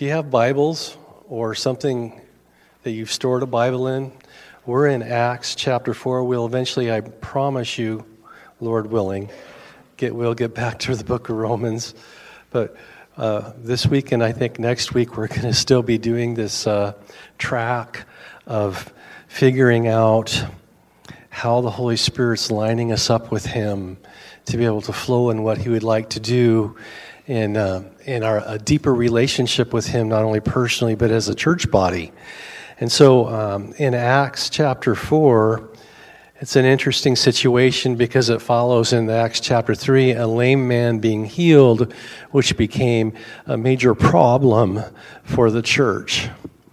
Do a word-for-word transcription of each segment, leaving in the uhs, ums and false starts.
Do you have Bibles or something that you've stored a Bible in? We're in Acts chapter four. We'll eventually, I promise you, Lord willing, get we'll get back to the book of Romans. But uh, this week and I think next week we're going to still be doing this uh, track of figuring out how the Holy Spirit's lining us up with Him to be able to flow in what He would like to do in uh, in our a deeper relationship with Him, not only personally but as a church body. And so um, in Acts chapter four, it's an interesting situation because it follows in Acts chapter three, a lame man being healed, which became a major problem for the church.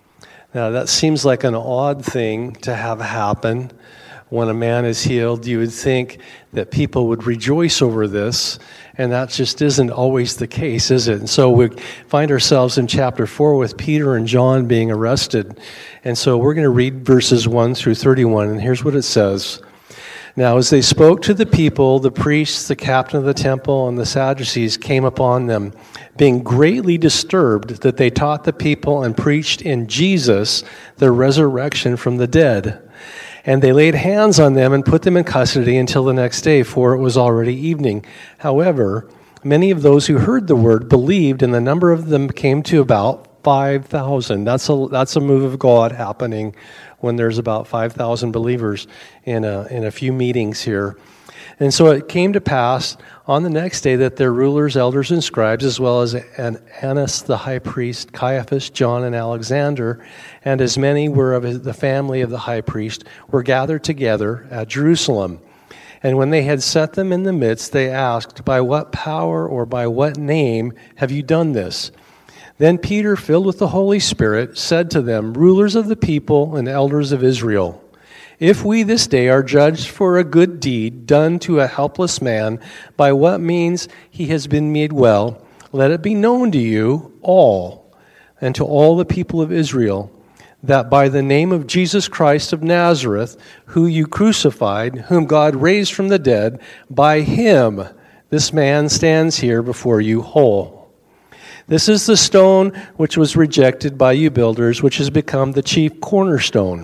Now that seems like an odd thing to have happen. When a man is healed, you would think that people would rejoice over this, and that just isn't always the case, is it? And so we find ourselves in chapter four with Peter and John being arrested. And so we're going to read verses one through thirty-one, and here's what it says. Now, as they spoke to the people, the priests, the captain of the temple, and the Sadducees came upon them, being greatly disturbed that they taught the people and preached in Jesus the resurrection from the dead. And they laid hands on them and put them in custody until the next day, for it was already evening. However, many of those who heard the word believed, and the number of them came to about five thousand. That's a that's a move of God happening when there's about five thousand believers in a in a few meetings here. And so it came to pass on the next day that their rulers, elders, and scribes, as well as Annas the high priest, Caiaphas, John, and Alexander, and as many were of the family of the high priest, were gathered together at Jerusalem. And when they had set them in the midst, they asked, "By what power or by what name have you done this?" Then Peter, filled with the Holy Spirit, said to them, "Rulers of the people and elders of Israel, if we this day are judged for a good deed done to a helpless man, by what means he has been made well, let it be known to you all and to all the people of Israel, that by the name of Jesus Christ of Nazareth, who you crucified, whom God raised from the dead, by him this man stands here before you whole. This is the stone which was rejected by you builders, which has become the chief cornerstone.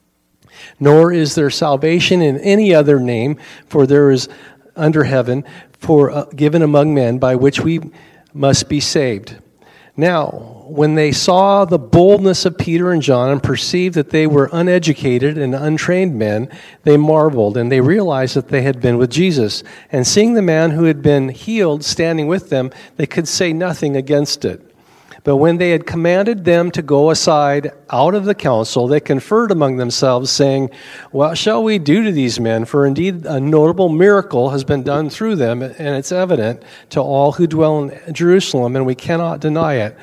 Nor is there salvation in any other name, for there is under heaven for uh, given among men by which we must be saved." Now, when they saw the boldness of Peter and John and perceived that they were uneducated and untrained men, they marveled, and they realized that they had been with Jesus. And seeing the man who had been healed standing with them, they could say nothing against it. But when they had commanded them to go aside out of the council, they conferred among themselves, saying, "What shall we do to these men? For indeed a notable miracle has been done through them, and it's evident to all who dwell in Jerusalem, and we cannot deny it.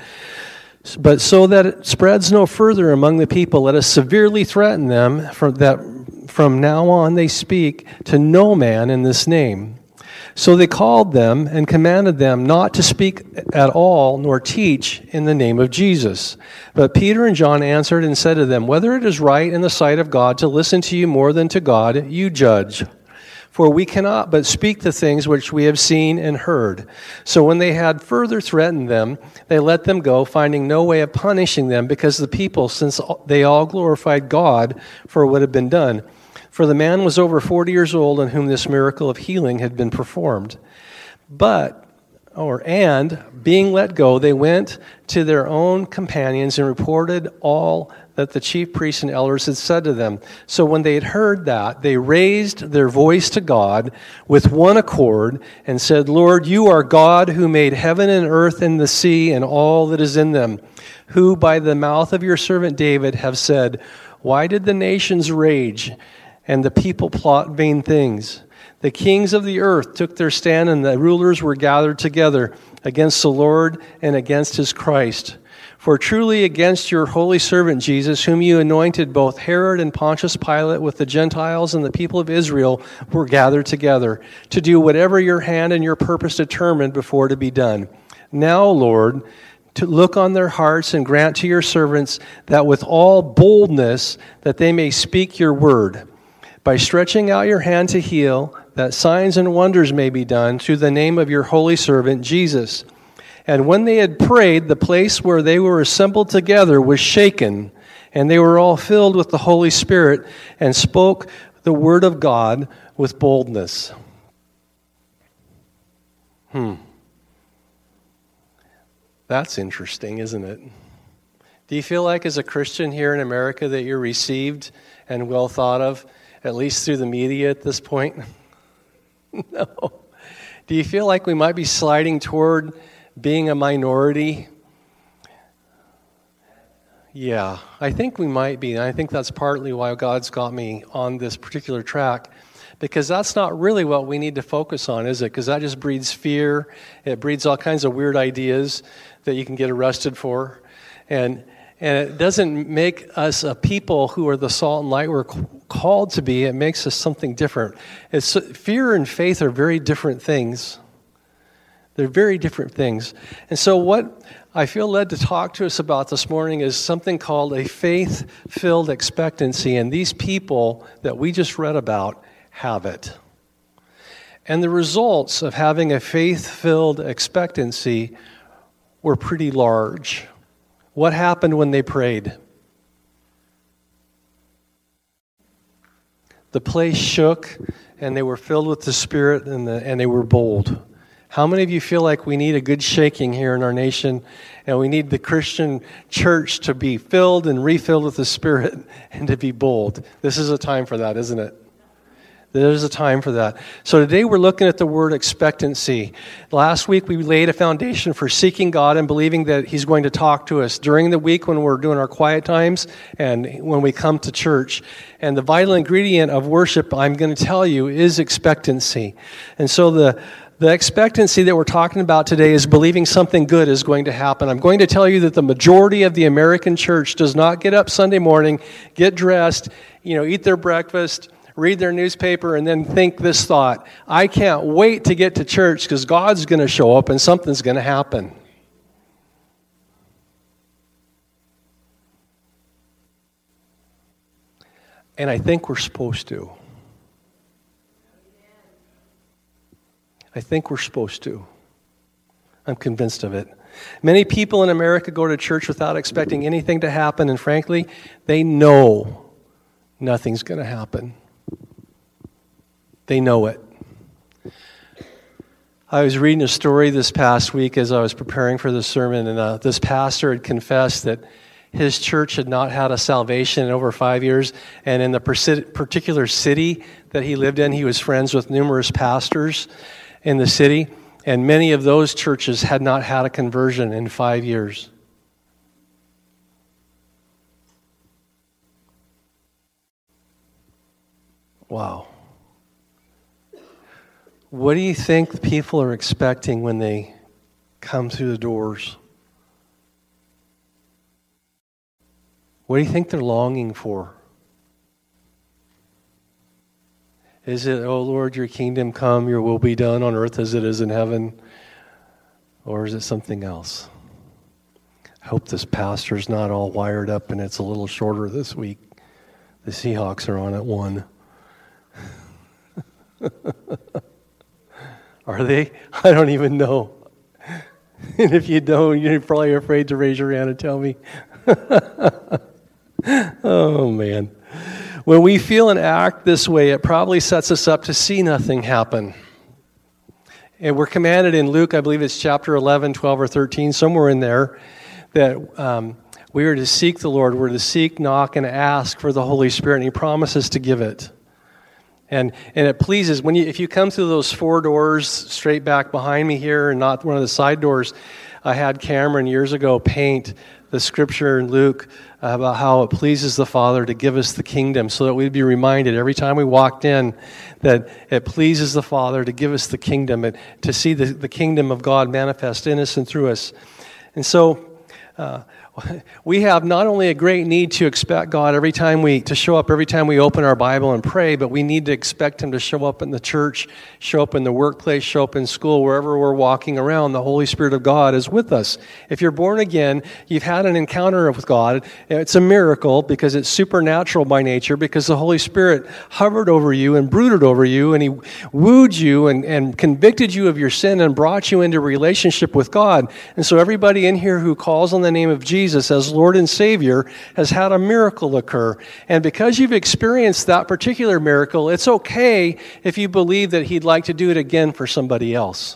But so that it spreads no further among the people, let us severely threaten them, for that from now on they speak to no man in this name." So they called them and commanded them not to speak at all nor teach in the name of Jesus. But Peter and John answered and said to them, "Whether it is right in the sight of God to listen to you more than to God, you judge. For we cannot but speak the things which we have seen and heard." So when they had further threatened them, they let them go, finding no way of punishing them, because the people, since they all glorified God for what had been done. For the man was over forty years old on whom this miracle of healing had been performed. But, or and, being let go, they went to their own companions and reported all that the chief priests and elders had said to them. So when they had heard that, they raised their voice to God with one accord and said, "Lord, you are God who made heaven and earth and the sea and all that is in them, who by the mouth of your servant David have said, why did the nations rage and the people plot vain things? The kings of the earth took their stand, and the rulers were gathered together against the Lord and against his Christ. For truly against your holy servant Jesus, whom you anointed, both Herod and Pontius Pilate with the Gentiles and the people of Israel were gathered together to do whatever your hand and your purpose determined before to be done. Now, Lord, to look on their hearts and grant to your servants that with all boldness that they may speak your word, by stretching out your hand to heal, that signs and wonders may be done through the name of your holy servant Jesus. And when they had prayed, the place where they were assembled together was shaken, and they were all filled with the Holy Spirit and spoke the word of God with boldness. Hmm. That's interesting, isn't it? Do you feel like as a Christian here in America that you're received and well thought of, at least through the media at this point? No. Do you feel like we might be sliding toward being a minority? Yeah, I think we might be. And I think that's partly why God's got me on this particular track, because that's not really what we need to focus on, is it? Because that just breeds fear. It breeds all kinds of weird ideas that you can get arrested for. And and it doesn't make us a people who are the salt and light we're called to be. It makes us something different. It's, fear and faith are very different things. They're very different things. And so what I feel led to talk to us about this morning is something called a faith-filled expectancy. And these people that we just read about have it. And the results of having a faith-filled expectancy were pretty large. What happened when they prayed? The place shook, and they were filled with the Spirit, and, the, and they were bold. How many of you feel like we need a good shaking here in our nation, and we need the Christian church to be filled and refilled with the Spirit and to be bold? This is a time for that, isn't it? There's a time for that. So today we're looking at the word expectancy. Last week we laid a foundation for seeking God and believing that He's going to talk to us during the week when we're doing our quiet times and when we come to church. And the vital ingredient of worship, I'm going to tell you, is expectancy. And so the The expectancy that we're talking about today is believing something good is going to happen. I'm going to tell you that the majority of the American church does not get up Sunday morning, get dressed, you know, eat their breakfast, read their newspaper, and then think this thought: I can't wait to get to church because God's going to show up and something's going to happen. And I think we're supposed to. I think we're supposed to. I'm convinced of it. Many people in America go to church without expecting anything to happen, and frankly, they know nothing's going to happen. They know it. I was reading a story this past week as I was preparing for the sermon, and uh, this pastor had confessed that his church had not had a salvation in over five years, and in the particular city that he lived in, he was friends with numerous pastors in the city, and many of those churches had not had a conversion in five years. Wow. What do you think people are expecting when they come through the doors? What do you think they're longing for? Is it, oh Lord, your kingdom come, your will be done on earth as it is in heaven? Or is it something else? I hope this pastor's not all wired up and it's a little shorter this week. The Seahawks are on at one. Are they? I don't even know. And if you don't, you're probably afraid to raise your hand and tell me. Oh, man. When we feel and act this way, it probably sets us up to see nothing happen. And we're commanded in Luke, I believe it's chapter eleven, twelve, or thirteen, somewhere in there, that um, we are to seek the Lord. We're to seek, knock, and ask for the Holy Spirit, and He promises to give it. And and it pleases, when you if you come through those four doors straight back behind me here and not one of the side doors, I had Cameron years ago paint the scripture in Luke about how it pleases the Father to give us the kingdom, so that we'd be reminded every time we walked in that it pleases the Father to give us the kingdom, and to see the, the kingdom of God manifest in us and through us. And so uh, We have not only a great need to expect God every time we, to show up every time we open our Bible and pray, but we need to expect Him to show up in the church, show up in the workplace, show up in school, wherever we're walking around. The Holy Spirit of God is with us. If you're born again, you've had an encounter with God. It's a miracle because it's supernatural by nature, because the Holy Spirit hovered over you and brooded over you, and He wooed you and, and convicted you of your sin and brought you into a relationship with God. And so everybody in here who calls on the name of Jesus as Lord and Savior has had a miracle occur. And because you've experienced that particular miracle, it's okay if you believe that He'd like to do it again for somebody else.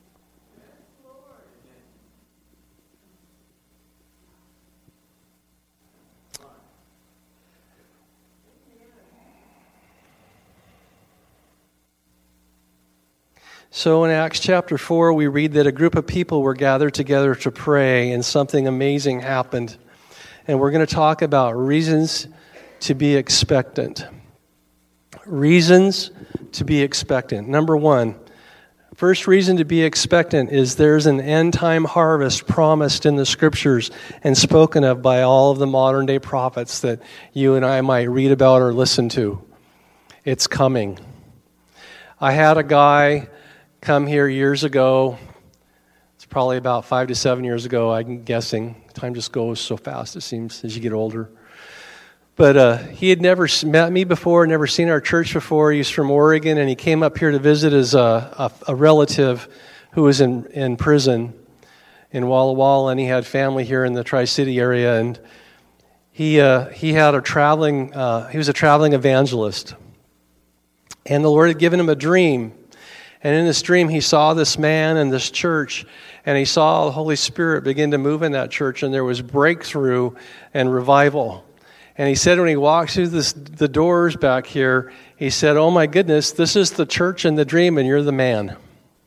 So in Acts chapter four, we read that a group of people were gathered together to pray, and something amazing happened. And we're going to talk about reasons to be expectant. Reasons to be expectant. Number one, first reason to be expectant is there's an end-time harvest promised in the Scriptures and spoken of by all of the modern-day prophets that you and I might read about or listen to. It's coming. I had a guy come here years ago. It's probably about five to seven years ago, I'm guessing. Time just goes so fast, it seems, as you get older. But uh, he had never met me before, never seen our church before. He's from Oregon, and he came up here to visit as a, a, a relative who was in, in prison in Walla Walla, and he had family here in the Tri-City area. And he uh, he had a traveling, uh, he was a traveling evangelist. And the Lord had given him a dream. And in this dream, he saw this man in this church, and he saw the Holy Spirit begin to move in that church, and there was breakthrough and revival. And he said when he walked through this, the doors back here, he said, "Oh my goodness, this is the church in the dream, and you're the man."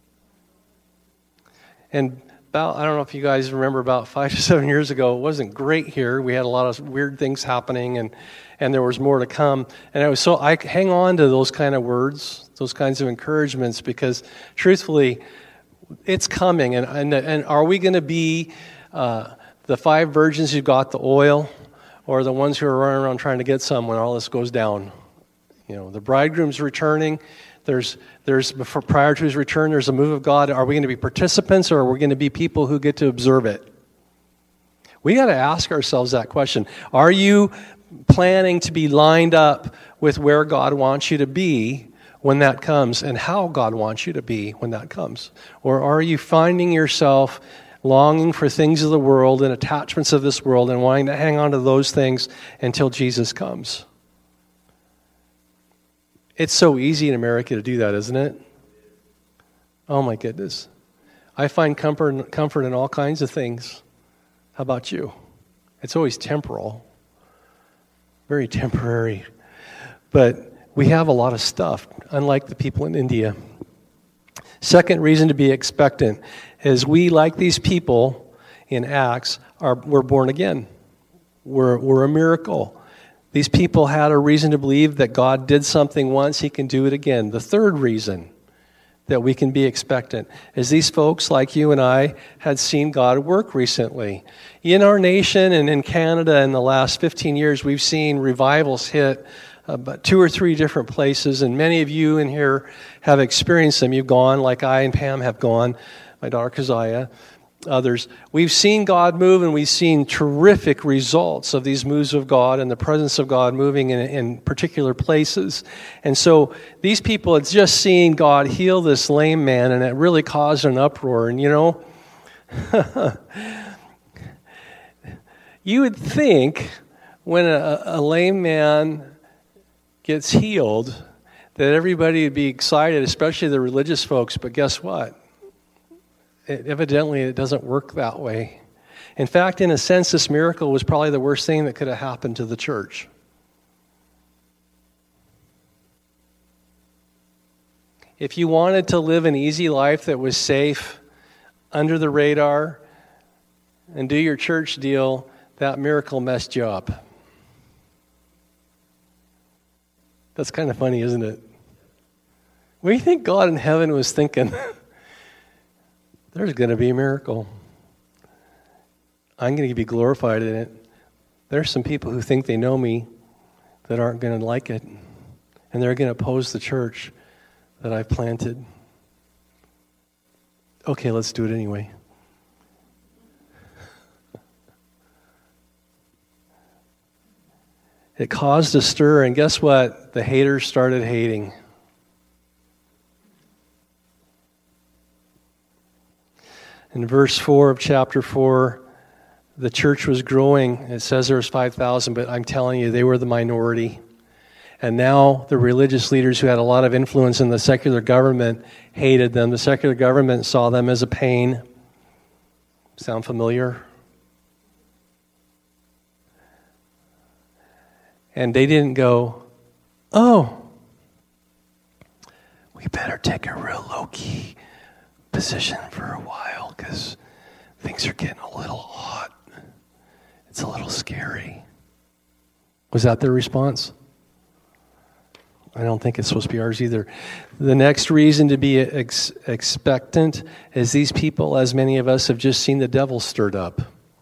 And about, I don't know if you guys remember, about five to seven years ago, it wasn't great here. We had a lot of weird things happening, and, and there was more to come. And I was so I hang on to those kind of words, those kinds of encouragements, because truthfully, it's coming. And and, and are we going to be uh, the five virgins who got the oil, or the ones who are running around trying to get some when all this goes down? You know, the bridegroom's returning. There's, there's before, prior to his return, there's a move of God. Are we going to be participants, or are we going to be people who get to observe it? We got to ask ourselves that question. Are you planning to be lined up with where God wants you to be when that comes, and how God wants you to be when that comes? Or are you finding yourself longing for things of the world and attachments of this world and wanting to hang on to those things until Jesus comes? It's so easy in America to do that, isn't it? Oh my goodness. I find comfort, comfort in all kinds of things. How about you? It's always temporal. Very temporary. But we have a lot of stuff, unlike the people in India. Second reason to be expectant is we, like these people in Acts, are we're born again. We're, we're a miracle. These people had a reason to believe that God did something once, He can do it again. The third reason that we can be expectant is these folks, like you and I, had seen God work recently. In our nation and in Canada in the last fifteen years, we've seen revivals hit about two or three different places, and many of you in here have experienced them. You've gone, like I and Pam have gone, my daughter Keziah, others. We've seen God move, and we've seen terrific results of these moves of God and the presence of God moving in, in particular places. And so these people had just seen God heal this lame man, and it really caused an uproar. And you know, you would think when a, a lame man gets healed that everybody would be excited, especially the religious folks, but guess what? It, evidently, it doesn't work that way. In fact, in a sense, this miracle was probably the worst thing that could have happened to the church. If you wanted to live an easy life that was safe, under the radar, and do your church deal, that miracle messed you up. That's kind of funny, isn't it? What do you think God in heaven was thinking? There's going to be a miracle. I'm going to be glorified in it. There's some people who think they know me that aren't going to like it, and they're going to oppose the church that I've planted. Okay, let's do it anyway. It caused a stir, and guess what? The haters started hating. In verse four of chapter four, the church was growing. It says there was five thousand, but I'm telling you, they were the minority. And now the religious leaders who had a lot of influence in the secular government hated them. The secular government saw them as a pain. Sound familiar? And they didn't go, oh, we better take a real low-key position for a while because things are getting a little hot. It's a little scary. Was that their response? I don't think it's supposed to be ours either. The next reason to be ex- expectant is these people, as many of us, have just seen the devil stirred up.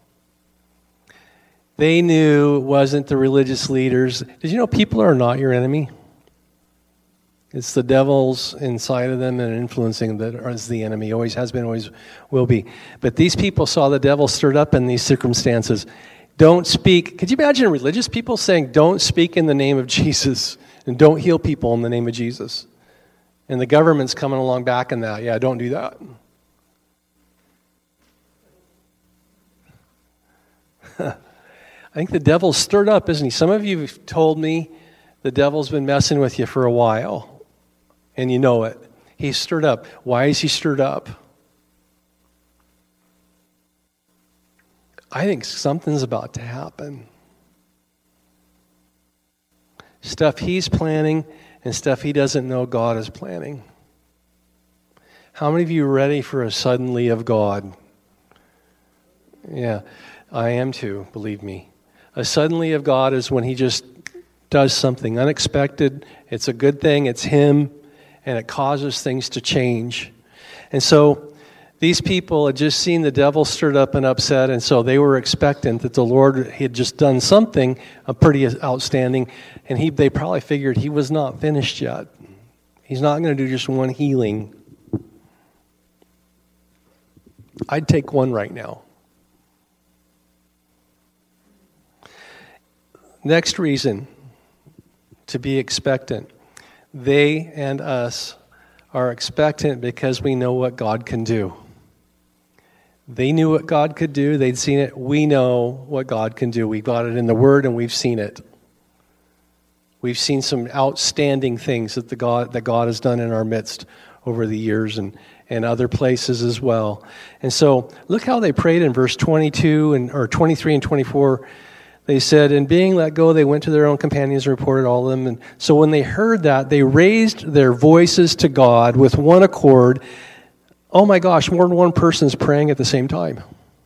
They knew it wasn't the religious leaders. Did you know people are not your enemy? It's the devil's inside of them and influencing that is the enemy. Always has been, always will be. But these people saw the devil stirred up in these circumstances. Don't speak. Could you imagine religious people saying, don't speak in the name of Jesus and don't heal people in the name of Jesus? And the government's coming along back in that. Yeah, don't do that. I think the devil's stirred up, isn't he? Some of you have told me the devil's been messing with you for a while, and you know it. He's stirred up. Why is he stirred up? I think something's about to happen. Stuff he's planning and stuff he doesn't know God is planning. How many of you are ready for a suddenly of God? Yeah, I am too, believe me. A suddenly of God is when he just does something unexpected. It's a good thing. It's him. And it causes things to change. And so these people had just seen the devil stirred up and upset. And so they were expectant that the Lord had just done something uh, pretty outstanding. And he, they probably figured he was not finished yet. He's not going to do just one healing. I'd take one right now. Next reason to be expectant. They and us are expectant because we know what God can do. They knew what God could do. They'd seen it. We know what God can do. We've got it in the Word and we've seen it. We've seen some outstanding things that the God that God has done in our midst over the years and, and other places as well. And so look how they prayed in verse twenty-two and or twenty-three and twenty-four. They said, and being let go, they went to their own companions and reported all of them. And so when they heard that, they raised their voices to God with one accord. Oh my gosh, more than one person's praying at the same time.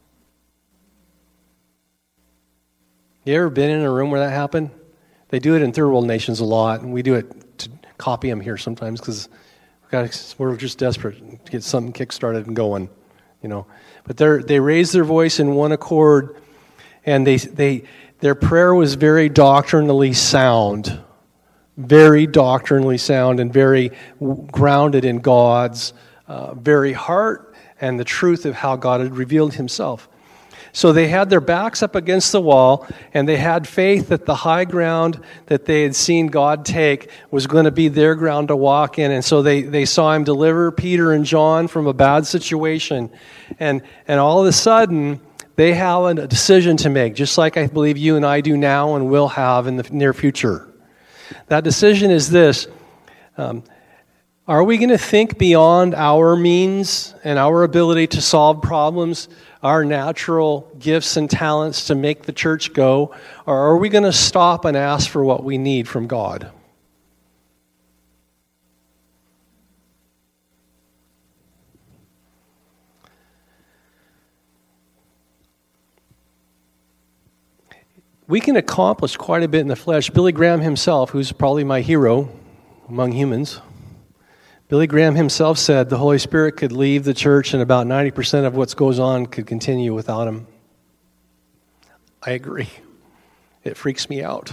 You ever been in a room where that happened? They do it in third world nations a lot, and we do it to copy them here sometimes because we're just desperate to get something kick-started and going, you know. But they they raised their voice in one accord, and they they. Their prayer was very doctrinally sound, very doctrinally sound and very w- grounded in God's uh, very heart and the truth of how God had revealed himself. So they had their backs up against the wall, and they had faith that the high ground that they had seen God take was going to be their ground to walk in. And so they, they saw him deliver Peter and John from a bad situation. And, and all of a sudden, they have a decision to make, just like I believe you and I do now and will have in the near future. That decision is this. Um, are we going to think beyond our means and our ability to solve problems, our natural gifts and talents to make the church go, or are we going to stop and ask for what we need from God? We can accomplish quite a bit in the flesh. Billy Graham himself, who's probably my hero among humans, Billy Graham himself said the Holy Spirit could leave the church and about ninety percent of what goes on could continue without him. I agree. It freaks me out.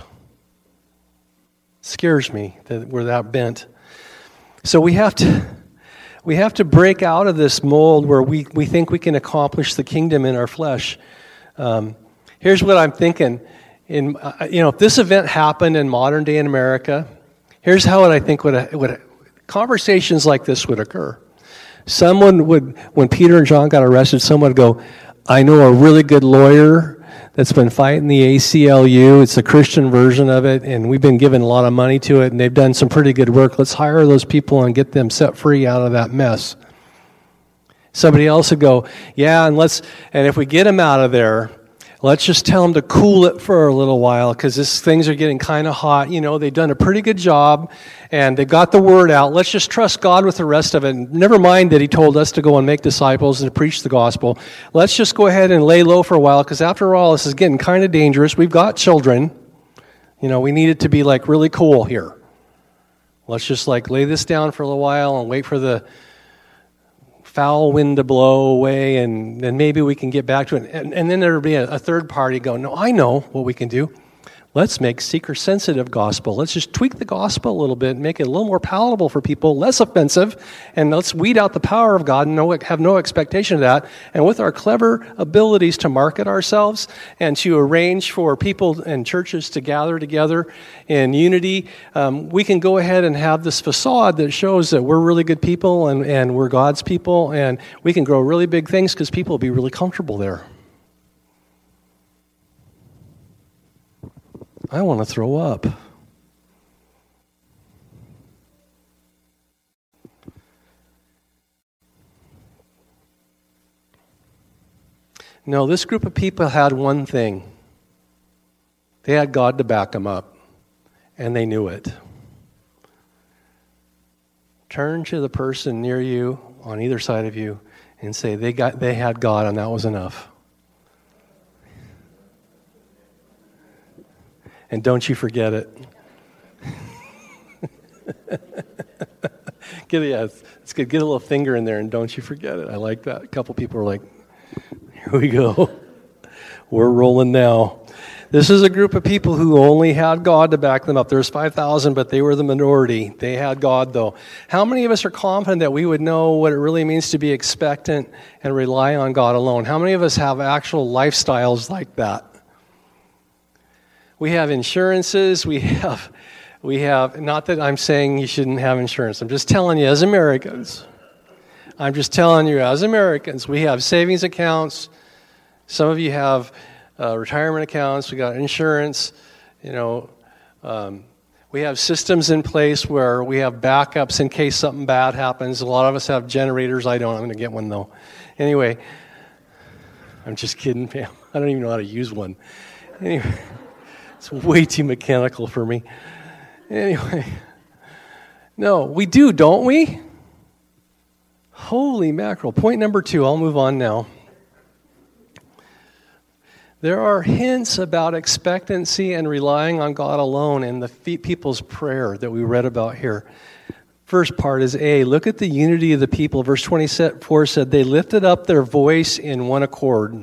Scares me that we're that bent. So we have to we have to break out of this mold where we, we think we can accomplish the kingdom in our flesh. Um, here's what I'm thinking. In uh, you know, if this event happened in modern day in America, here's how I think would would conversations like this would occur. Someone would, when Peter and John got arrested, someone would go, "I know a really good lawyer that's been fighting the A C L U. It's a Christian version of it, and we've been given a lot of money to it, and they've done some pretty good work. Let's hire those people and get them set free out of that mess." Somebody else would go, "Yeah, and let's, and if we get them out of there, let's just tell them to cool it for a little while because this things are getting kind of hot. You know, they've done a pretty good job, and they've got the word out. Let's just trust God with the rest of it. And never mind that He told us to go and make disciples and to preach the gospel. Let's just go ahead and lay low for a while because after all, this is getting kind of dangerous. We've got children. You know, we need it to be like really cool here. Let's just like lay this down for a little while and wait for the foul wind to blow away, and then maybe we can get back to it." And, and then there'll be a, a third party go, "No, I know what we can do. Let's make seeker-sensitive gospel. Let's just tweak the gospel a little bit, make it a little more palatable for people, less offensive, and let's weed out the power of God and no, have no expectation of that. And with our clever abilities to market ourselves and to arrange for people and churches to gather together in unity, um, we can go ahead and have this facade that shows that we're really good people and, and we're God's people, and we can grow really big things because people will be really comfortable there." I want to throw up. No, this group of people had one thing. They had God to back them up, and they knew it. Turn to the person near you, on either side of you, and say, they got, they had God, and that was enough. And don't you forget it. Get it, yeah, it's, it's good. Get a little finger in there and don't you forget it. I like that. A couple people are like, "Here we go. We're rolling now." This is a group of people who only had God to back them up. There's five thousand, but they were the minority. They had God, though. How many of us are confident that we would know what it really means to be expectant and rely on God alone? How many of us have actual lifestyles like that? We have insurances, we have, we have, not that I'm saying you shouldn't have insurance, I'm just telling you as Americans, I'm just telling you as Americans, we have savings accounts, some of you have uh, retirement accounts, we got insurance, you know, um, we have systems in place where we have backups in case something bad happens. A lot of us have generators, I don't, I'm going to get one though. Anyway, I'm just kidding, Pam, I don't even know how to use one. Anyway. It's way too mechanical for me. Anyway. No, we do, don't we? Holy mackerel. Point number two, I'll move on now. There are hints about expectancy and relying on God alone in the people's prayer that we read about here. First part is A, look at the unity of the people. Verse twenty-four said, they lifted up their voice in one accord.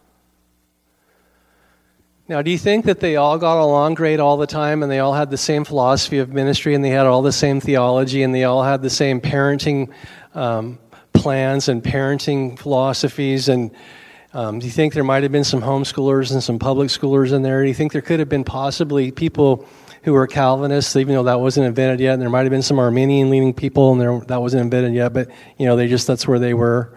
Now, do you think that they all got along great all the time and they all had the same philosophy of ministry and they had all the same theology and they all had the same parenting um, plans and parenting philosophies? And um, do you think there might have been some homeschoolers and some public schoolers in there? Do you think there could have been possibly people who were Calvinists, even though that wasn't invented yet? And there might have been some Arminian-leaning people and there, that wasn't invented yet, but you know, they just, that's where they were.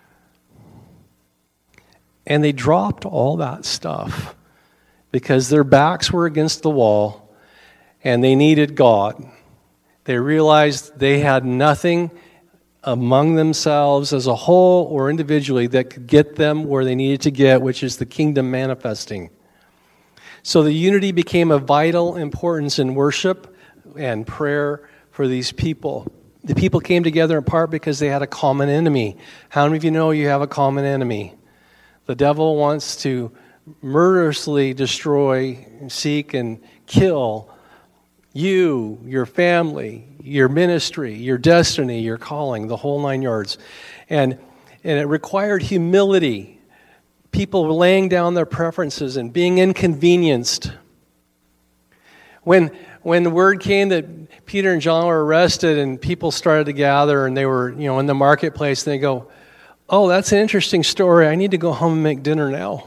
And they dropped all that stuff because their backs were against the wall and they needed God. They realized they had nothing among themselves as a whole or individually that could get them where they needed to get, which is the kingdom manifesting. So the unity became of vital importance in worship and prayer for these people. The people came together in part because they had a common enemy. How many of you know you have a common enemy? The devil wants to murderously destroy, seek, and kill you, your family, your ministry, your destiny, your calling, the whole nine yards. And, and it required humility people laying down their preferences and being inconvenienced. When when the word came that Peter and John were arrested and people started to gather and they were, you know, in the marketplace, and they go, "Oh, that's an interesting story. I need to go home and make dinner now."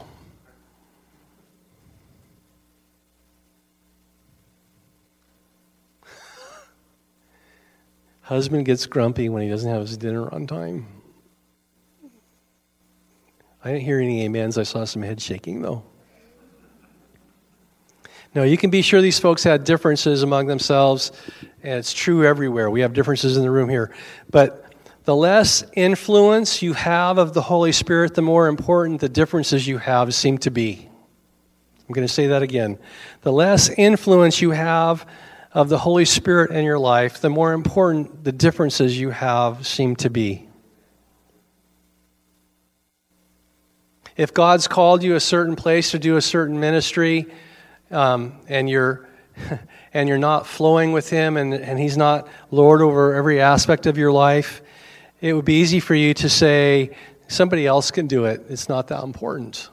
Husband gets grumpy when he doesn't have his dinner on time. I didn't hear any amens. I saw some head shaking, though. No, you can be sure these folks had differences among themselves, and it's true everywhere. We have differences in the room here. But the less influence you have of the Holy Spirit, the more important the differences you have seem to be. I'm going to say that again. The less influence you have of the Holy Spirit in your life, the more important the differences you have seem to be. If God's called you a certain place to do a certain ministry, um, and you're and you're not flowing with Him, and, and He's not Lord over every aspect of your life, it would be easy for you to say, somebody else can do it. It's not that important.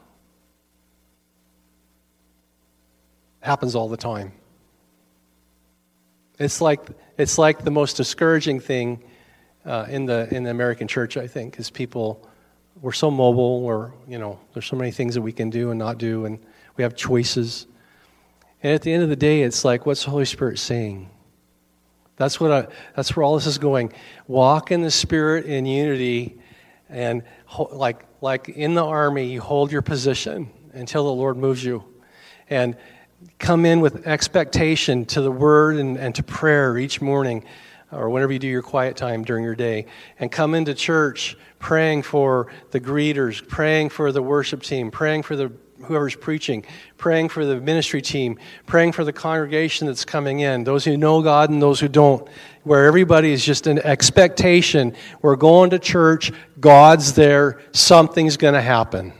It happens all the time. It's like it's like the most discouraging thing uh, in the in the American church, I think, is people, we're so mobile, or you know, there's so many things that we can do and not do, and we have choices. And at the end of the day, it's like, what's the Holy Spirit saying? That's what I, that's where all this is going. Walk in the Spirit in unity, and ho- like like in the army, you hold your position until the Lord moves you, and come in with expectation to the Word and, and to prayer each morning, or whenever you do your quiet time during your day, and come into church praying for the greeters, praying for the worship team, praying for the whoever's preaching, praying for the ministry team, praying for the congregation that's coming in, those who know God and those who don't, where everybody is just in expectation. We're going to church, God's there, something's going to happen.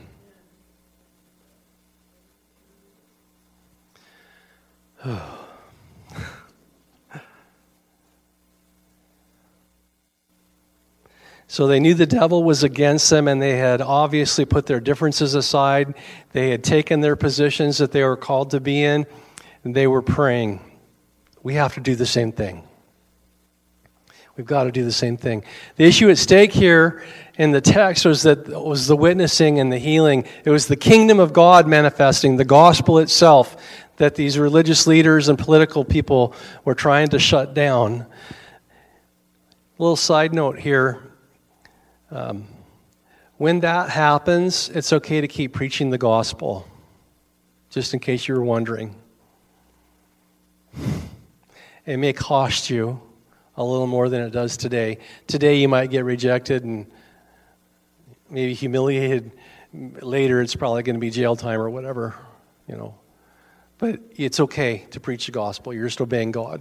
So they knew the devil was against them, and they had obviously put their differences aside. They had taken their positions that they were called to be in, and they were praying. We have to do the same thing. We've got to do the same thing. The issue at stake here in the text was that was the witnessing and the healing. It was the kingdom of God manifesting, the gospel itself, that these religious leaders and political people were trying to shut down. A little side note here. Um, when that happens, it's okay to keep preaching the gospel, just in case you were wondering. It may cost you a little more than it does today. Today you might get rejected and maybe humiliated. Later it's probably going to be jail time or whatever, you know. But it's okay to preach the gospel. You're just obeying God.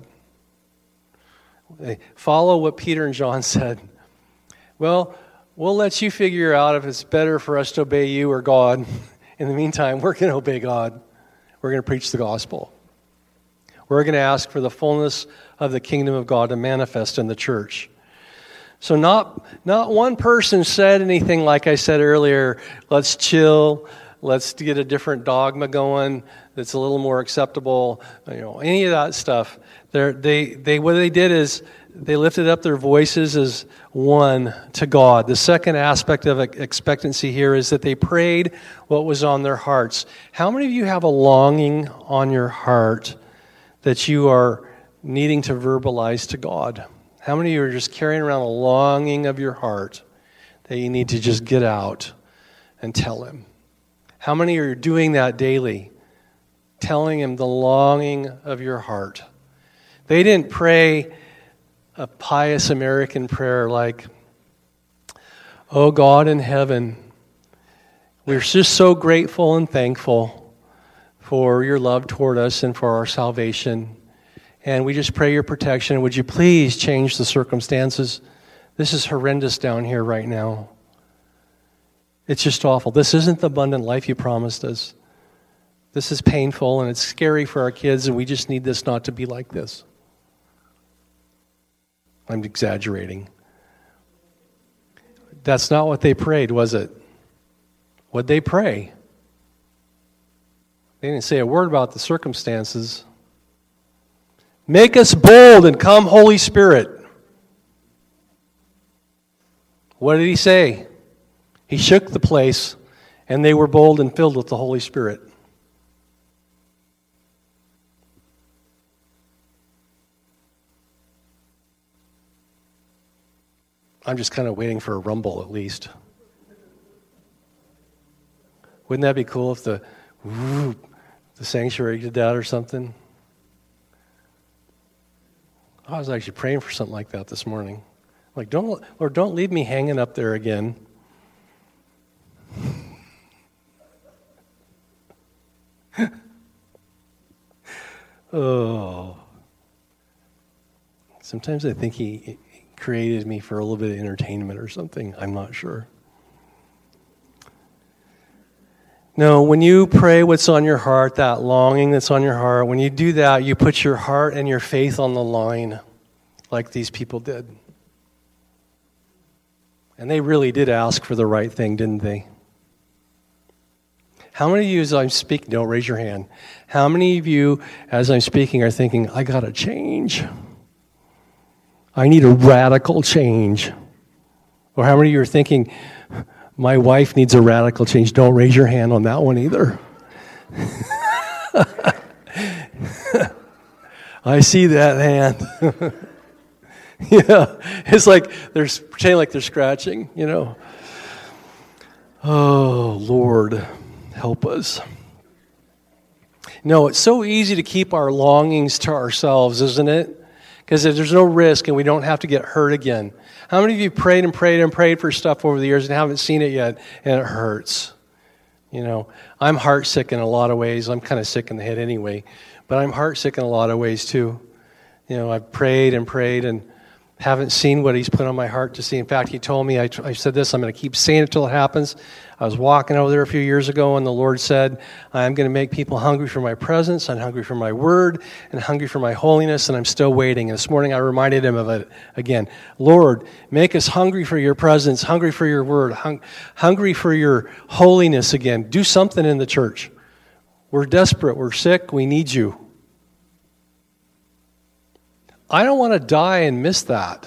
Follow what Peter and John said. Well, we'll let you figure out if it's better for us to obey you or God. In the meantime, we're going to obey God. We're going to preach the gospel. We're going to ask for the fullness of the kingdom of God to manifest in the church. So not, not one person said anything like I said earlier, let's chill, let's get a different dogma going that's a little more acceptable, you know, any of that stuff. They're, they, they, what they did is they lifted up their voices as one to God. The second aspect of expectancy here is that they prayed what was on their hearts. How many of you have a longing on your heart that you are needing to verbalize to God? How many of you are just carrying around a longing of your heart that you need to just get out and tell Him? How many are doing that daily? Telling Him the longing of your heart. They didn't pray a pious American prayer like, "Oh God in heaven, we're just so grateful and thankful for your love toward us and for our salvation. And we just pray your protection. Would you please change the circumstances? This is horrendous down here right now. It's just awful. This isn't the abundant life you promised us. This is painful and it's scary for our kids, and we just need this not to be like this." I'm exaggerating. That's not what they prayed, was it? What'd they pray? They didn't say a word about the circumstances. Make us bold and come, Holy Spirit. What did he say? He shook the place, and they were bold and filled with the Holy Spirit. I'm just kind of waiting for a rumble at least. Wouldn't that be cool if the whoop, the sanctuary did that or something? I was actually praying for something like that this morning. Like, don't, Lord, don't leave me hanging up there again. Oh. Sometimes I think he created me for a little bit of entertainment or something. I'm not sure. No, when you pray what's on your heart, that longing that's on your heart, when you do that, you put your heart and your faith on the line like these people did. And they really did ask for the right thing, didn't they? How many of you, as I'm speaking, don't raise your hand. How many of you, as I'm speaking, are thinking, I got to change? I need a radical change. Or how many of you are thinking, my wife needs a radical change? Don't raise your hand on that one either. I see that hand. Yeah, it's like they're pretending like they're scratching, you know. Oh, Lord, help us. No, it's so easy to keep our longings to ourselves, isn't it? Because there's no risk and we don't have to get hurt again. How many of you prayed and prayed and prayed for stuff over the years and haven't seen it yet, and it hurts? You know, I'm heartsick in a lot of ways. I'm kind of sick in the head anyway, but I'm heartsick in a lot of ways too. You know, I've prayed and prayed and haven't seen what he's put on my heart to see. In fact, he told me, I, I said this, I'm going to keep saying it till it happens. I was walking over there a few years ago, and the Lord said, I'm going to make people hungry for my presence, I'm hungry for my word, and hungry for my holiness, and I'm still waiting. And this morning I reminded him of it again. Lord, make us hungry for your presence, hungry for your word, hung, hungry for your holiness again. Do something in the church. We're desperate, we're sick, we need you. I don't want to die and miss that.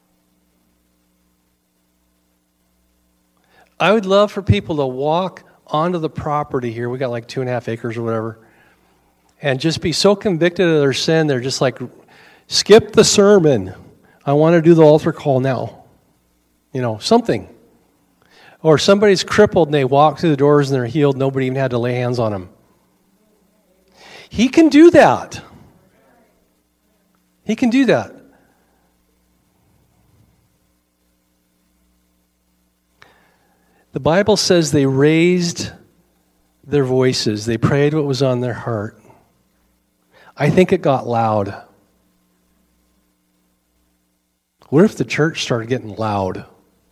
I would love for people to walk onto the property here. We got like two and a half acres or whatever. And just be so convicted of their sin, they're just like, skip the sermon. I want to do the altar call now. You know, something. Or somebody's crippled and they walk through the doors and they're healed. Nobody even had to lay hands on them. He can do that. He can do that. The Bible says they raised their voices. They prayed what was on their heart. I think it got loud. What if the church started getting loud?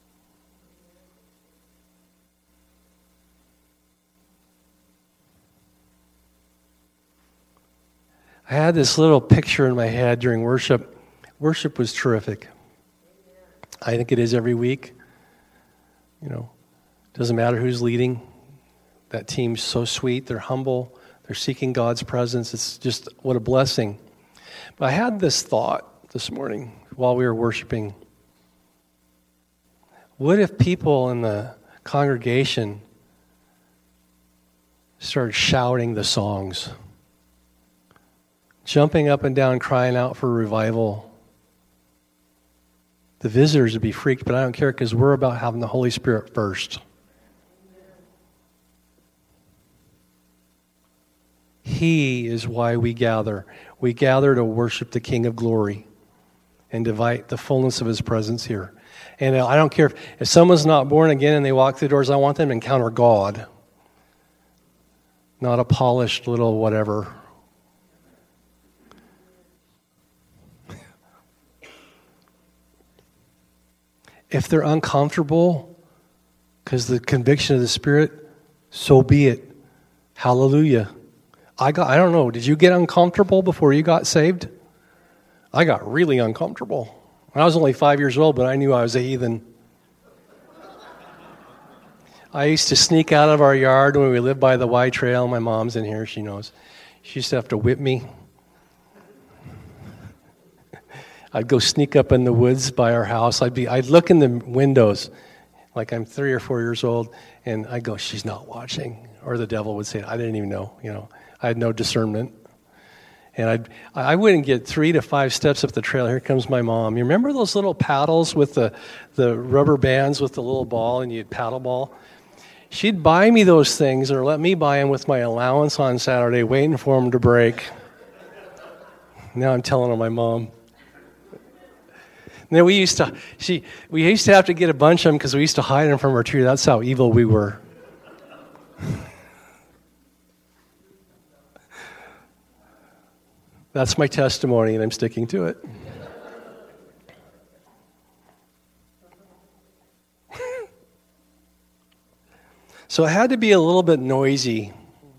I had this little picture in my head during worship. Worship was terrific. I think it is every week. You know, doesn't matter who's leading. That team's so sweet. They're humble. They're seeking God's presence. It's just what a blessing. But I had this thought this morning while we were worshiping. What if people in the congregation started shouting the songs? Jumping up and down, crying out for revival. The visitors would be freaked, but I don't care because we're about having the Holy Spirit first. He is why we gather. We gather to worship the King of Glory and invite the fullness of His presence here. And I don't care if, if someone's not born again and they walk through the doors, I want them to encounter God. Not a polished little whatever. If they're uncomfortable because the conviction of the Spirit, so be it. Hallelujah. I got I don't know, did you get uncomfortable before you got saved? I got really uncomfortable. I was only five years old, but I knew I was a heathen. I used to sneak out of our yard when we lived by the Y Trail. My mom's in here, she knows. She used to have to whip me. I'd go sneak up in the woods by our house. I'd be, I'd look in the windows, like I'm three or four years old, and I'd go, she's not watching. Or the devil would say, I didn't even know, you know. I had no discernment. And I'd, I wouldn't get three to five steps up the trail. Here comes my mom. You remember those little paddles with the, the rubber bands with the little ball, and you'd paddle ball? She'd buy me those things or let me buy them with my allowance on Saturday, waiting for them to break. Now I'm telling on my mom. And then we used to, she, we used to have to get a bunch of them because we used to hide them from her tree. That's how evil we were. That's my testimony, and I'm sticking to it. So it had to be a little bit noisy.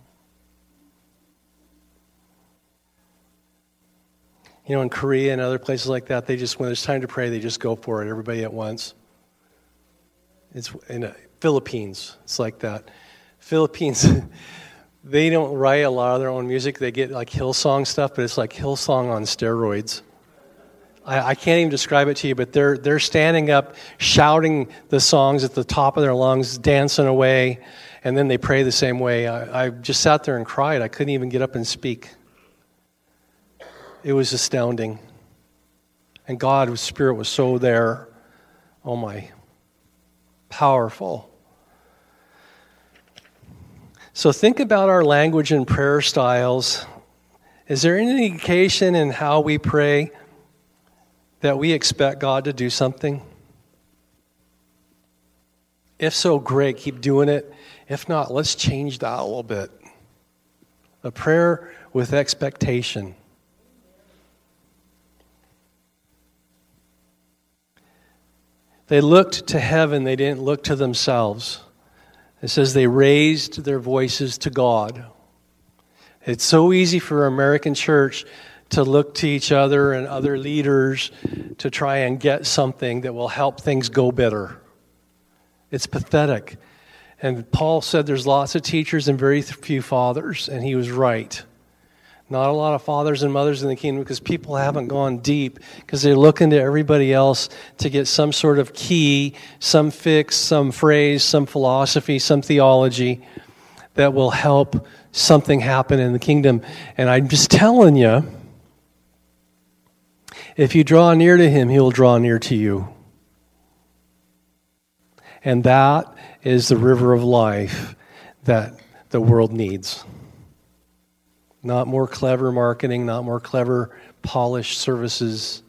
You know, in Korea and other places like that, they just, when it's time to pray, they just go for it, everybody at once. It's in the Philippines, it's like that. Philippines, they don't write a lot of their own music. They get like Hillsong stuff, but it's like Hillsong on steroids. I, I can't even describe it to you, but they're they're standing up, shouting the songs at the top of their lungs, dancing away, and then they pray the same way. I, I just sat there and cried. I couldn't even get up and speak. It was astounding. And God's Spirit was so there. Oh my, powerful. So think about our language and prayer styles. Is there any indication in how we pray that we expect God to do something? If so, great, keep doing it. If not, let's change that a little bit. A prayer with expectation. They looked to heaven, they didn't look to themselves. It says they raised their voices to God. It's so easy for our American church to look to each other and other leaders to try and get something that will help things go better. It's pathetic. And Paul said there's lots of teachers and very few fathers, and he was right. Not a lot of fathers and mothers in the kingdom because people haven't gone deep because they're looking to everybody else to get some sort of key, some fix, some phrase, some philosophy, some theology that will help something happen in the kingdom. And I'm just telling you, if you draw near to him, he'll draw near to you. And that is the river of life that the world needs. Not more clever marketing, not more clever, polished services.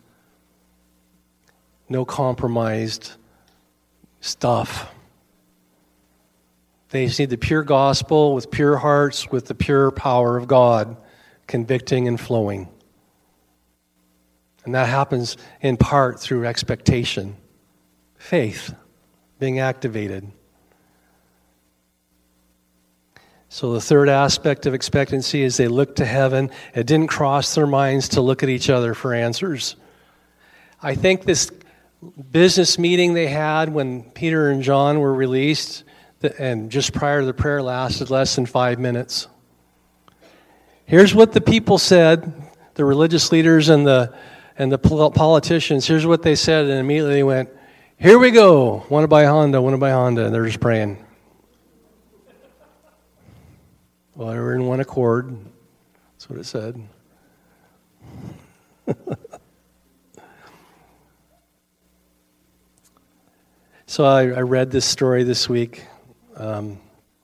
No compromised stuff. They just need the pure gospel with pure hearts, with the pure power of God, convicting and flowing. And that happens in part through expectation, faith being activated. So the third aspect of expectancy is they looked to heaven. It didn't cross their minds to look at each other for answers. I think this business meeting they had when Peter and John were released, and just prior to the prayer, lasted less than five minutes. Here's what the people said, the religious leaders and the and the politicians. Here's what they said, and immediately they went, "Here we go. Want to buy Honda, want to buy Honda." And they're just praying. Well, they were in one accord. That's what it said. So I, I read this story this week. Um,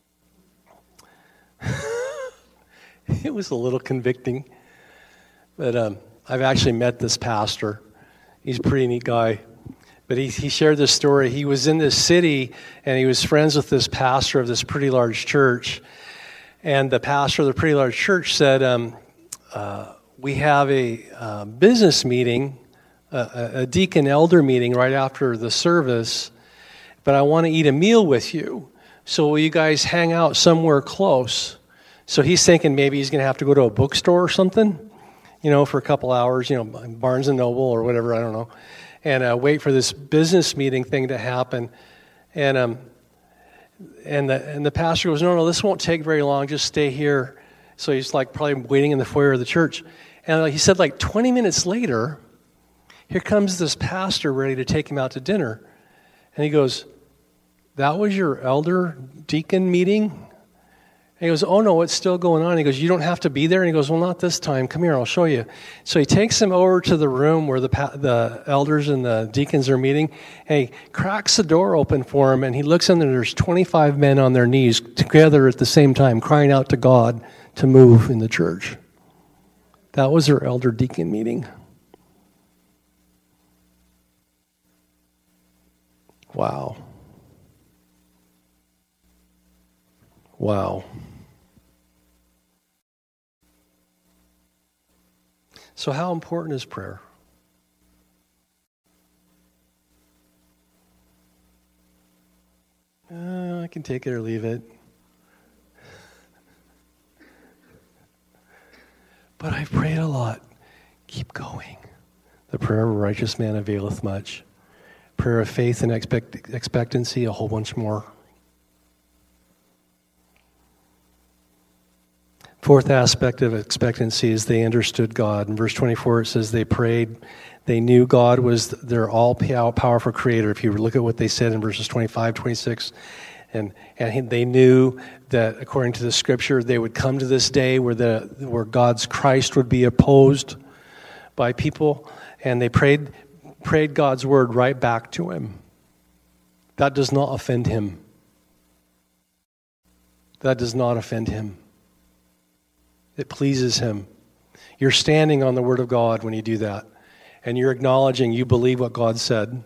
it was a little convicting. But um, I've actually met this pastor. He's a pretty neat guy. But he, he shared this story. He was in this city, and he was friends with this pastor of this pretty large church. And the pastor of the pretty large church said, um, uh, we have a uh, business meeting, a, a deacon elder meeting right after the service, but I want to eat a meal with you. So will you guys hang out somewhere close? So he's thinking maybe he's going to have to go to a bookstore or something, you know, for a couple hours, you know, Barnes and Noble or whatever, I don't know, and uh, wait for this business meeting thing to happen. And um, And the, and the pastor goes, no, no, this won't take very long. Just stay here. So he's like probably waiting in the foyer of the church. And he said like twenty minutes later, here comes this pastor ready to take him out to dinner. And he goes, that was your elder deacon meeting? And he goes, oh no, it's still going on. He goes, you don't have to be there? And he goes, well, not this time. Come here, I'll show you. So he takes him over to the room where the the elders and the deacons are meeting, and he cracks the door open for him, and he looks in there, there's twenty-five men on their knees together at the same time, crying out to God to move in the church. That was their elder deacon meeting. Wow. Wow. So how important is prayer? Uh, I can take it or leave it. But I've prayed a lot. Keep going. The prayer of a righteous man availeth much. Prayer of faith and expect, expectancy, a whole bunch more. Fourth aspect of expectancy is they understood God. In verse twenty-four, it says they prayed. They knew God was their all-powerful creator. If you look at what they said in verses twenty-five, twenty-six, and, and they knew that according to the Scripture, they would come to this day where the where God's Christ would be opposed by people, and they prayed prayed God's word right back to him. That does not offend him. That does not offend him. It pleases him. You're standing on the word of God when you do that. And you're acknowledging you believe what God said.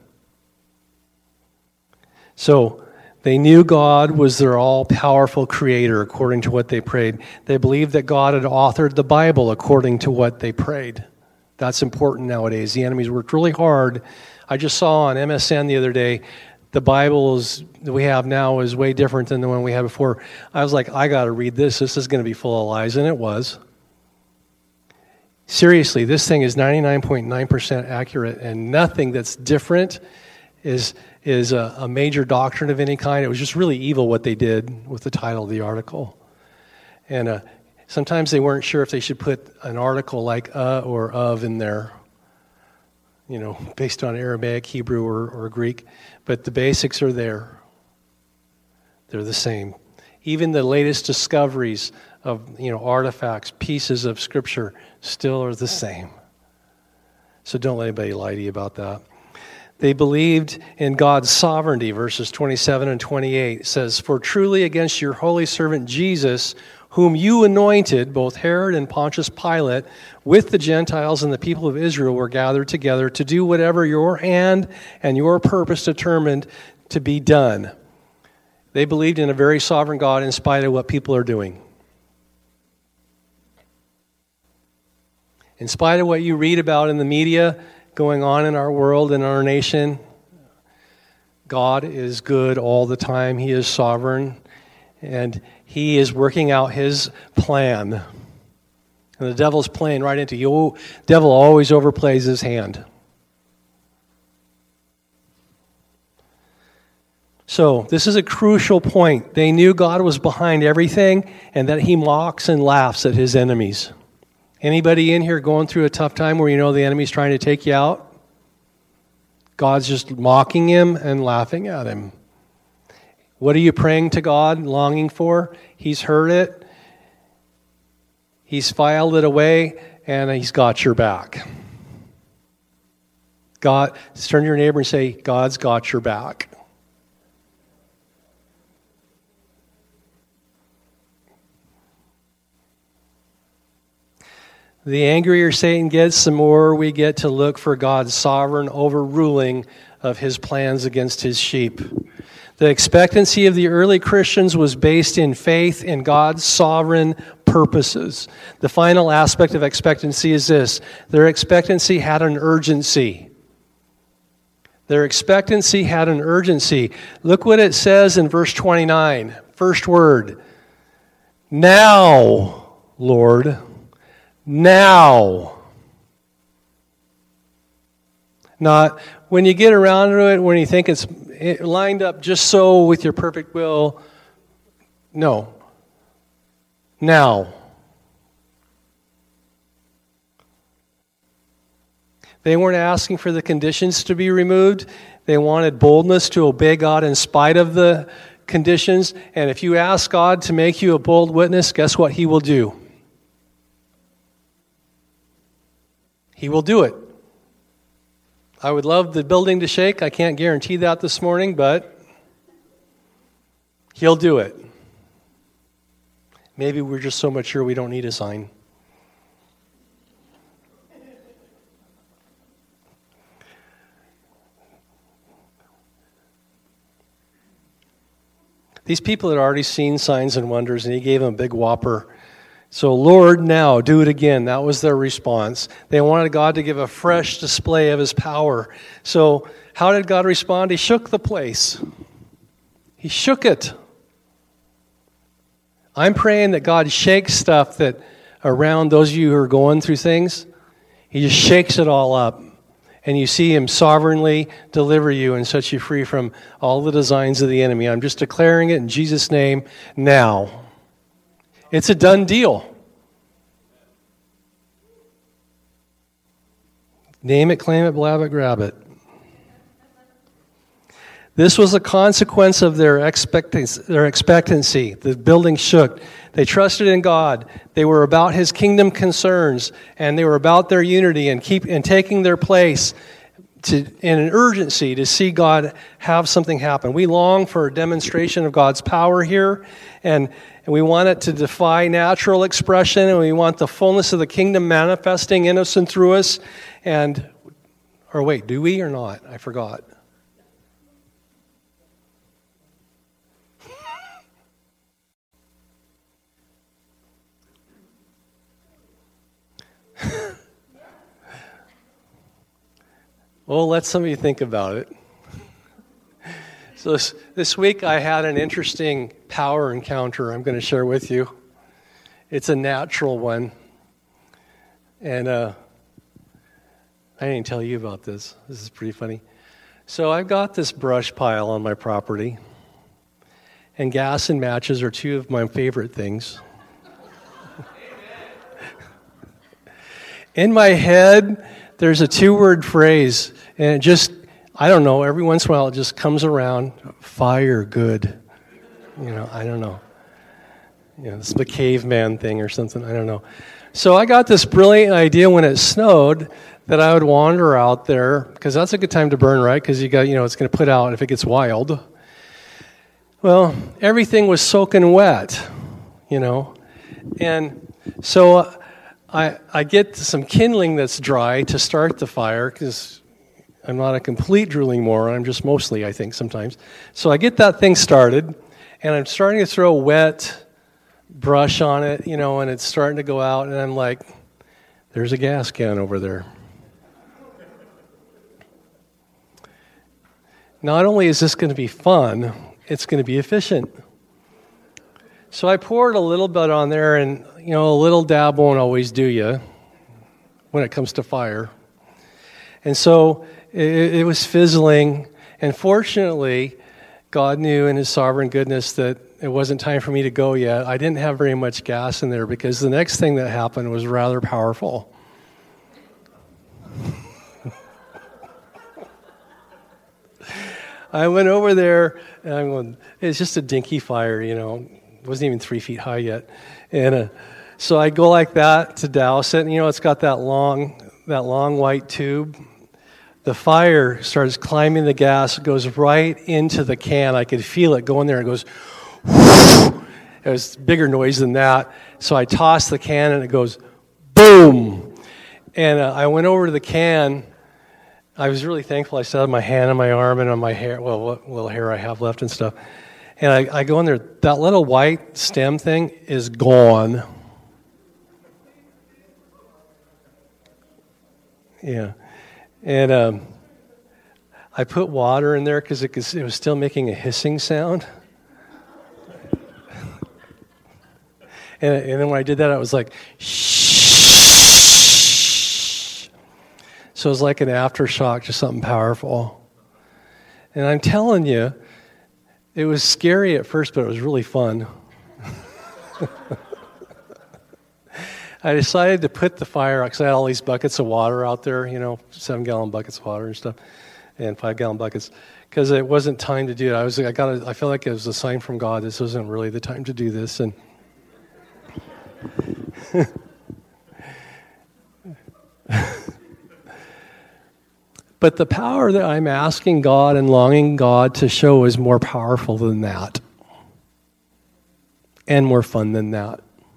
So, they knew God was their all-powerful creator according to what they prayed. They believed that God had authored the Bible according to what they prayed. That's important nowadays. The enemy's worked really hard. I just saw on M S N the other day, the Bible is, that we have now is way different than the one we had before. I was like, I got to read this. This is going to be full of lies, and it was. Seriously, this thing is ninety-nine point nine percent accurate, and nothing that's different is is a, a major doctrine of any kind. It was just really evil what they did with the title of the article. And uh, sometimes they weren't sure if they should put an article like uh or of in there, you know, based on Aramaic, Hebrew, or, or Greek. But the basics are there. They're the same. Even the latest discoveries of, you know, artifacts, pieces of Scripture still are the same. So don't let anybody lie to you about that. They believed in God's sovereignty. Verses twenty-seven and twenty-eight says, "For truly against your holy servant Jesus, whom you anointed, both Herod and Pontius Pilate, with the Gentiles and the people of Israel were gathered together to do whatever your hand and your purpose determined to be done." They believed in a very sovereign God in spite of what people are doing. In spite of what you read about in the media going on in our world and our nation, God is good all the time. He is sovereign, and He is working out His plan. And the devil's playing right into you. The devil always overplays his hand. So, this is a crucial point. They knew God was behind everything and that He mocks and laughs at His enemies. Anybody in here going through a tough time where you know the enemy's trying to take you out? God's just mocking him and laughing at him. What are you praying to God, longing for? He's heard it. He's filed it away, and He's got your back. God, turn to your neighbor and say, God's got your back. The angrier Satan gets, the more we get to look for God's sovereign overruling of His plans against His sheep. The expectancy of the early Christians was based in faith in God's sovereign purposes. The final aspect of expectancy is this: their expectancy had an urgency. Their expectancy had an urgency. Look what it says in verse twenty-nine. First word. Now, Lord. Now. Not when you get around to it, when you think it's lined up just so with your perfect will, no. Now. They weren't asking for the conditions to be removed. They wanted boldness to obey God in spite of the conditions. And if you ask God to make you a bold witness, guess what He will do? He will do it. I would love the building to shake. I can't guarantee that this morning, but He'll do it. Maybe we're just so mature we don't need a sign. These people had already seen signs and wonders, and He gave them a big whopper. So, Lord, now, do it again. That was their response. They wanted God to give a fresh display of His power. So, how did God respond? He shook the place. He shook it. I'm praying that God shakes stuff that around those of you who are going through things. He just shakes it all up. And you see Him sovereignly deliver you and set you free from all the designs of the enemy. I'm just declaring it in Jesus' name now. It's a done deal. Name it, claim it, blab it, grab it. This was a consequence of their expectancy. Their expectancy. The building shook. They trusted in God. They were about His kingdom concerns, and they were about their unity and keep and taking their place to, in an urgency to see God have something happen. We long for a demonstration of God's power here, and, and we want it to defy natural expression, and we want the fullness of the kingdom manifesting in us and through us. And, or wait, do we or not? I forgot. Well, let somebody think about it. So this, this week I had an interesting power encounter I'm going to share with you. It's a natural one. And uh, I didn't tell you about this. This is pretty funny. So I've got this brush pile on my property. And gas and matches are two of my favorite things. In my head, there's a two-word phrase, and it just, I don't know, every once in a while it just comes around, fire good. You know, I don't know. You know, it's the caveman thing or something, I don't know. So I got this brilliant idea when it snowed that I would wander out there, because that's a good time to burn, right? Because you got, you know, it's going to put out if it gets wild. Well, everything was soaking wet, you know, and so uh, I, I get some kindling that's dry to start the fire, because I'm not a complete drooling moron. I'm just mostly, I think, sometimes. So I get that thing started, and I'm starting to throw wet brush on it, you know, and it's starting to go out, and I'm like, there's a gas can over there. Not only is this going to be fun, it's going to be efficient. So I poured a little bit on there, and, you know, a little dab won't always do you when it comes to fire. And so it, it was fizzling, and fortunately, God knew in His sovereign goodness that it wasn't time for me to go yet. I didn't have very much gas in there, because the next thing that happened was rather powerful. I went over there, and I'm going, it's just a dinky fire, you know. It wasn't even three feet high yet. And uh, so I go like that to douse it, and, you know, it's got that long, that long white tube. The fire starts climbing the gas, it goes right into the can. I could feel it going there. It goes, whoosh. It was bigger noise than that. So I tossed the can, and it goes, boom. And uh, I went over to the can. I was really thankful. I still had my hand on my arm and on my hair, well, what little hair I have left and stuff. And I, I go in there, that little white stem thing is gone. Yeah. And um, I put water in there because it, it was still making a hissing sound. and, and then when I did that, I was like, shh. So it was like an aftershock to something powerful. And I'm telling you, it was scary at first, but it was really fun. I decided to put the fire out because I had all these buckets of water out there, you know, seven-gallon buckets of water and stuff, and five-gallon buckets, because it wasn't time to do it. I was, I got, I felt like it was a sign from God. This wasn't really the time to do this, and but the power that I'm asking God and longing God to show is more powerful than that, and more fun than that.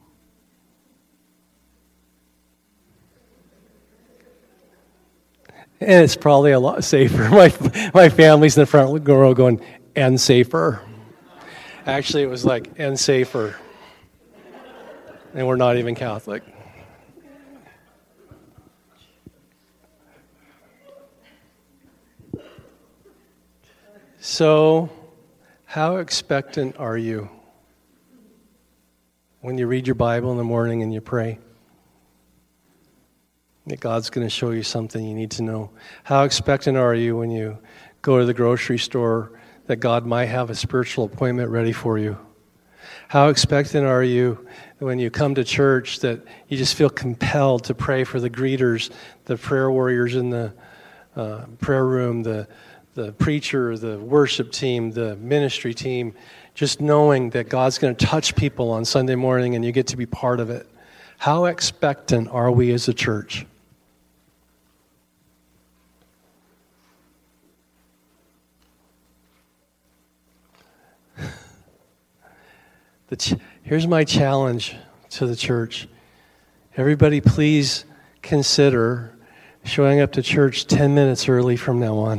And it's probably a lot safer. My my family's in the front row going, and safer. Actually, it was like, and safer. And we're not even Catholic. So, how expectant are you when you read your Bible in the morning and you pray? That God's going to show you something you need to know. How expectant are you when you go to the grocery store that God might have a spiritual appointment ready for you? How expectant are you when you come to church that you just feel compelled to pray for the greeters, the prayer warriors in the uh, prayer room, the, the preacher, the worship team, the ministry team, just knowing that God's going to touch people on Sunday morning and you get to be part of it? How expectant are we as a church? The ch- here's my challenge to the church. Everybody, please consider showing up to church ten minutes early from now on.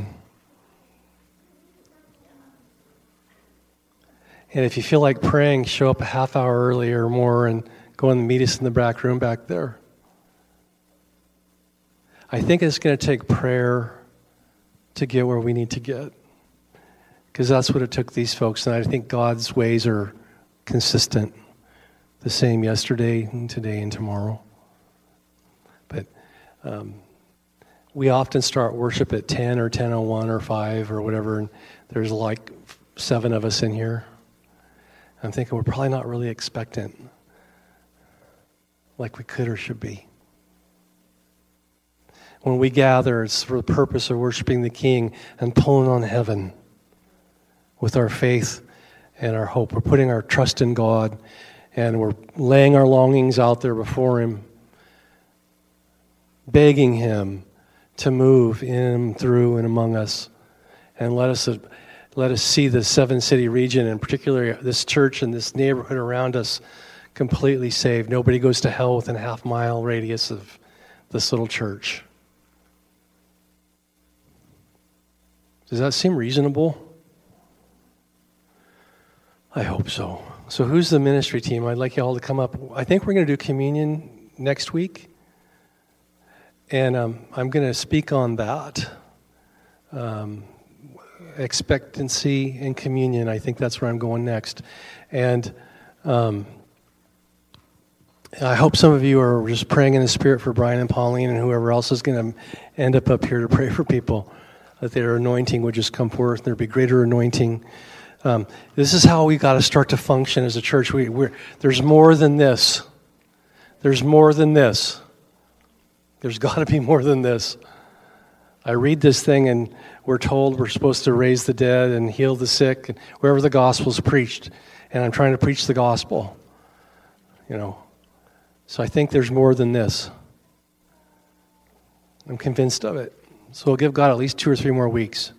And if you feel like praying, show up a half hour early or more and go and meet us in the back room back there. I think it's going to take prayer to get where we need to get. Because that's what it took these folks. And I think God's ways are consistent, the same yesterday and today and tomorrow. But um, we often start worship at ten or ten oh one or five or whatever, and there's like seven of us in here. I'm thinking we're probably not really expectant like we could or should be. When we gather, it's for the purpose of worshiping the King and pulling on heaven with our faith and our hope. We're putting our trust in God, and we're laying our longings out there before Him, begging Him to move in, through, and among us, and let us let us see the Seven City region, and particularly this church and this neighborhood around us, completely saved. Nobody goes to hell within a half mile radius of this little church. Does that seem reasonable? I hope so. So who's the ministry team? I'd like you all to come up. I think we're going to do communion next week. And um, I'm going to speak on that. Um, expectancy and communion. I think that's where I'm going next. And um, I hope some of you are just praying in the Spirit for Brian and Pauline and whoever else is going to end up up here to pray for people, that their anointing would just come forth, and there'd be greater anointing. Um, this is how we got to start to function as a church. We, we're, there's more than this. There's more than this. There's got to be more than this. I read this thing and we're told we're supposed to raise the dead and heal the sick, and wherever the gospel's preached. And I'm trying to preach the gospel. You know. So I think there's more than this. I'm convinced of it. So we'll give God at least two or three more weeks.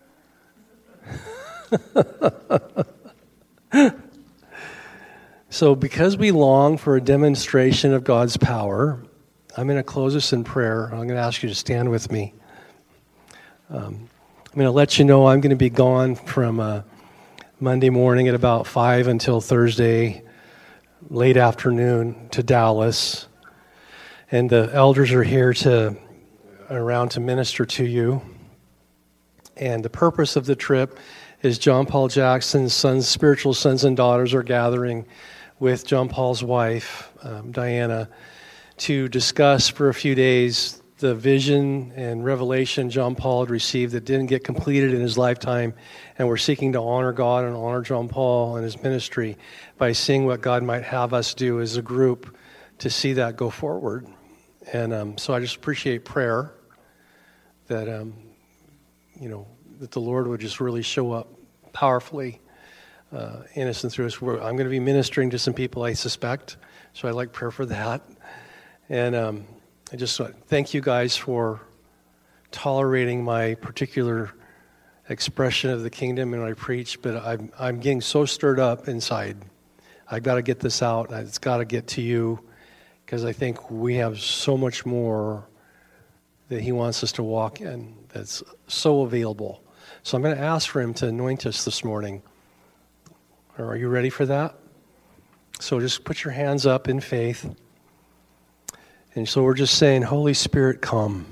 So because we long for a demonstration of God's power, I'm going to close this in prayer. I'm going to ask you to stand with me. Um, I'm going to let you know I'm going to be gone from uh, Monday morning at about five until Thursday late afternoon to Dallas. And the elders are here to around to minister to you. And the purpose of the trip is John Paul Jackson's sons, spiritual sons and daughters are gathering with John Paul's wife, um, Diana, to discuss for a few days the vision and revelation John Paul had received that didn't get completed in his lifetime, and we're seeking to honor God and honor John Paul and his ministry by seeing what God might have us do as a group to see that go forward. And um, so I just appreciate prayer that, um, you know, that the Lord would just really show up powerfully uh, in us and through us. We're, I'm going to be ministering to some people, I suspect, so I'd like prayer for that. And um, I just want to thank you guys for tolerating my particular expression of the kingdom when I preach, but I'm, I'm getting so stirred up inside. I've got to get this out. It's got to get to you, because I think we have so much more that he wants us to walk in that's so available. So I'm going to ask for him to anoint us this morning. Are you ready for that? So just put your hands up in faith. And so we're just saying, Holy Spirit, come.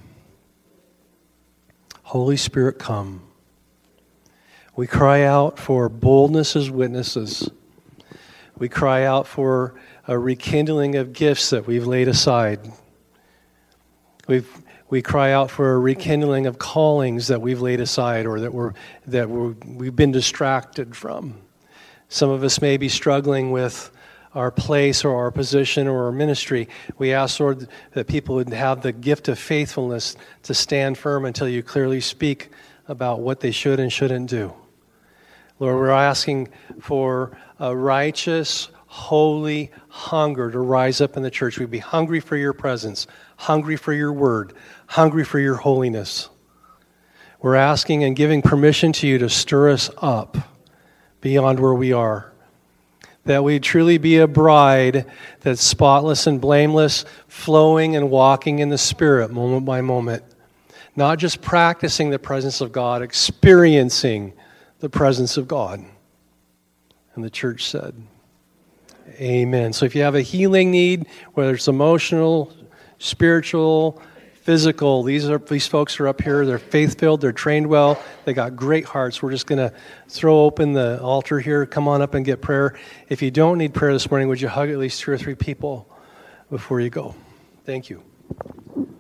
Holy Spirit, come. We cry out for boldness as witnesses. We cry out for a rekindling of gifts that we've laid aside. We've, we cry out for a rekindling of callings that we've laid aside or that, we're, that we're, we've been distracted from. Some of us may be struggling with our place or our position or our ministry. We ask, Lord, that people would have the gift of faithfulness to stand firm until you clearly speak about what they should and shouldn't do. Lord, we're asking for a righteous, holy hunger to rise up in the church. We'd be hungry for your presence, hungry for your word, hungry for your holiness. We're asking and giving permission to you to stir us up beyond where we are. That we truly be a bride that's spotless and blameless, flowing and walking in the Spirit moment by moment. Not just practicing the presence of God, experiencing the presence of God. And the church said, amen. So if you have a healing need, whether it's emotional, spiritual, physical, these are these folks are up here. They're faith-filled. They're trained well. They got great hearts. We're just going to throw open the altar here. Come on up and get prayer. If you don't need prayer this morning, would you hug at least two or three people before you go? Thank you.